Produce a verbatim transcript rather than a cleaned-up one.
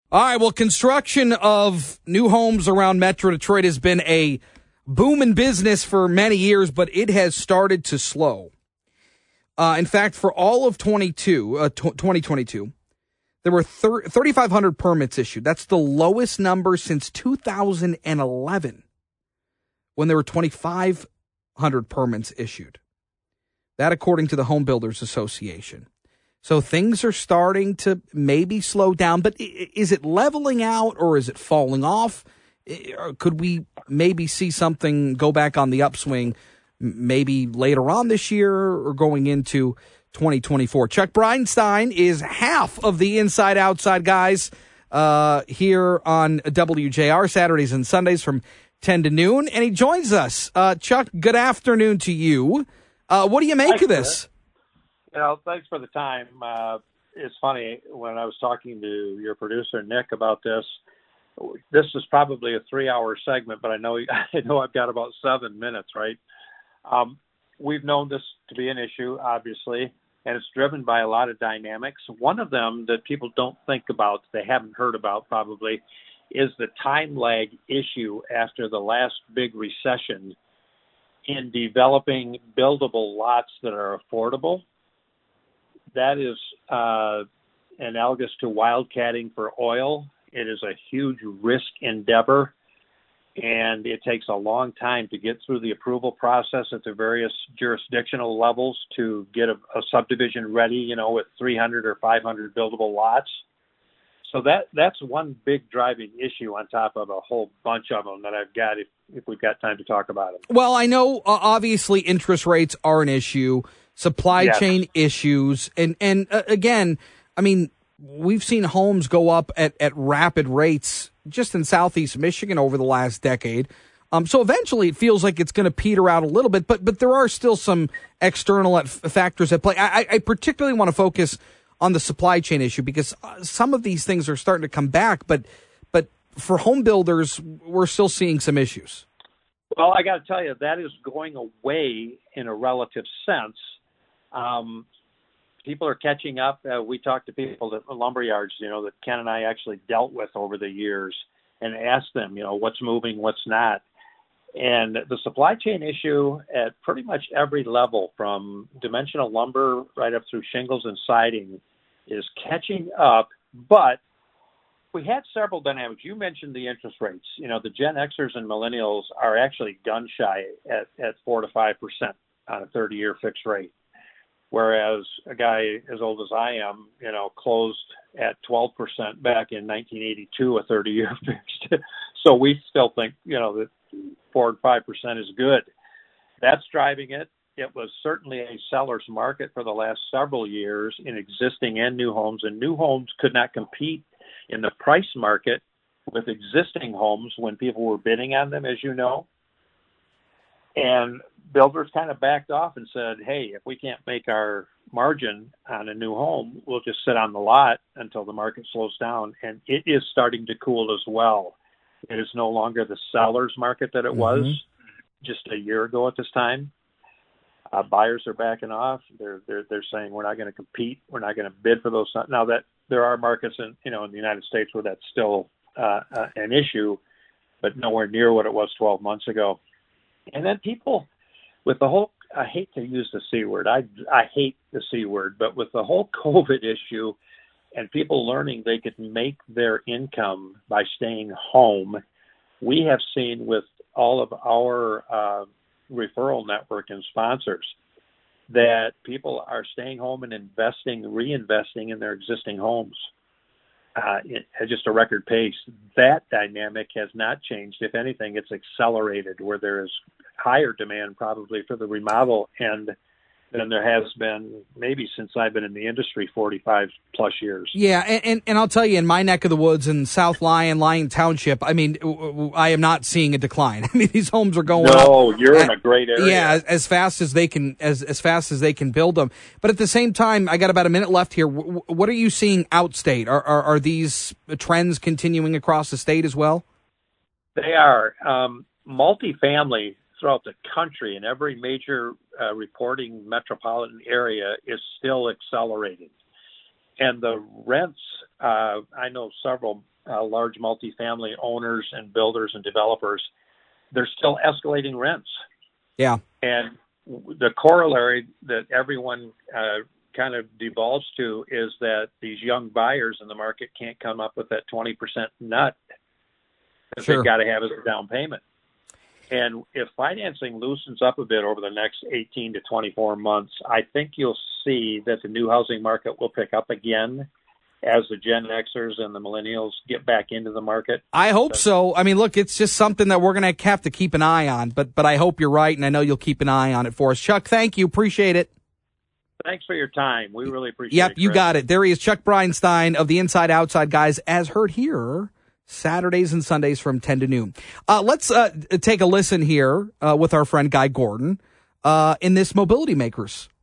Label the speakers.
Speaker 1: All right, well, construction of new homes around Metro Detroit has been a booming business for many years, but it has started to slow. Uh, in fact, for all of twenty-two, uh, t- twenty twenty-two, there were thir- thirty-five hundred permits issued. That's the lowest number since two thousand eleven, when there were twenty-five hundred permits issued. That according to the Home Builders Association. So things are starting to maybe slow down, but is it leveling out or is it falling off? Could we maybe see something go back on the upswing maybe later on this year or going into twenty twenty-four? Chuck Bridenstine is half of the Inside Outside guys uh, here on W J R Saturdays and Sundays from ten to noon, and he joins us. Uh, Chuck, good afternoon to you. Uh, what do you make
Speaker 2: Thanks,
Speaker 1: of this?
Speaker 2: You know, thanks for the time. Uh, it's funny, when I was talking to your producer, Nick, about this, this is probably a three-hour segment, but I know I know I've got about seven minutes, right? Um, we've known this to be an issue, obviously, and it's driven by a lot of dynamics. One of them that people don't think about, they haven't heard about probably, is the time lag issue after the last big recession in developing buildable lots that are affordable. That is uh, analogous to wildcatting for oil. It is a huge risk endeavor, and it takes a long time to get through the approval process at the various jurisdictional levels to get a, a subdivision ready, you know, with three hundred or five hundred buildable lots. So that that's one big driving issue on top of a whole bunch of them that I've got if, if we've got time to talk about them.
Speaker 1: Well, I know uh, obviously interest rates are an issue, supply
Speaker 2: yes.
Speaker 1: chain issues, and and uh, again, I mean, we've seen homes go up at, at rapid rates just in Southeast Michigan over the last decade. Um, so eventually, it feels like it's going to peter out a little bit, but but there are still some external at, factors at play. I, I particularly want to focus on the supply chain issue because some of these things are starting to come back, but but for home builders, we're still seeing some issues.
Speaker 2: Well, I got to tell you, that is going away in a relative sense. Um, people are catching up. Uh, we talked to people at lumber yards, you know, that Ken and I actually dealt with over the years and asked them, you know, what's moving, what's not. And the supply chain issue at pretty much every level, from dimensional lumber right up through shingles and siding, is catching up. But we had several dynamics. You mentioned the interest rates. You know, the Gen Xers and millennials are actually gun shy at, at four to five percent on a thirty-year fixed rate, whereas a guy as old as I am, you know, closed at twelve percent back in nineteen eighty-two, a thirty-year fixed. So we still think, you know, that four and five percent is good. That's driving it. It was certainly a seller's market for the last several years in existing and new homes, and new homes could not compete in the price market with existing homes when people were bidding on them, as you know. And builders kind of backed off and said, hey, if we can't make our margin on a new home, we'll just sit on the lot until the market slows down. And it is starting to cool as well. It is no longer the seller's market that it mm-hmm. was just a year ago at this time. Uh, buyers are backing off. They're they're they're saying we're not going to compete. We're not going to bid for those. Now that there are markets in you know in the United States where that's still uh, uh, an issue, but nowhere near what it was twelve months ago. And then people with the whole, I hate to use the C word. I I hate the C word, but with the whole COVID issue and people learning they could make their income by staying home, we have seen with all of our uh, referral network and sponsors that people are staying home and investing, reinvesting in their existing homes uh, at just a record pace. That dynamic has not changed. If anything, it's accelerated, where there is higher demand probably for the remodel end than there has been maybe since I've been in the industry forty-five plus years.
Speaker 1: Yeah, and, and, and I'll tell you, in my neck of the woods in South Lyon, Lyon Township, I mean, I am not seeing a decline. I mean, these homes are going
Speaker 2: no,
Speaker 1: up.
Speaker 2: No, you're at, in a great area.
Speaker 1: Yeah, as, as fast as they can, as as fast as they can build them. But at the same time, I got about a minute left here. What are you seeing outstate? Are are, are these trends continuing across the state as well?
Speaker 2: They are. Um, multifamily throughout the country in every major uh, reporting metropolitan area is still accelerating. and the rents, uh, I know several uh, large multifamily owners and builders and developers, they're still escalating rents.
Speaker 1: Yeah.
Speaker 2: And the corollary that everyone uh, kind of devolves to is that these young buyers in the market can't come up with that twenty percent nut that
Speaker 1: Sure.
Speaker 2: they've got to have as a down payment. And if financing loosens up a bit over the next eighteen to twenty-four months, I think you'll see that the new housing market will pick up again as the Gen Xers and the millennials get back into the market.
Speaker 1: I hope so. I mean, look, it's just something that we're going to have to keep an eye on, but but I hope you're right, and I know you'll keep an eye on it for us. Chuck, thank you. Appreciate it.
Speaker 2: Thanks for your time. We really appreciate
Speaker 1: yep,
Speaker 2: it.
Speaker 1: Yep, you
Speaker 2: Chris.
Speaker 1: got it. There he is, Chuck Breinstein of the Inside Outside guys, as heard here, Saturdays and Sundays from ten to noon. Uh, let's uh, take a listen here uh, with our friend Guy Gordon uh, in this Mobility Makers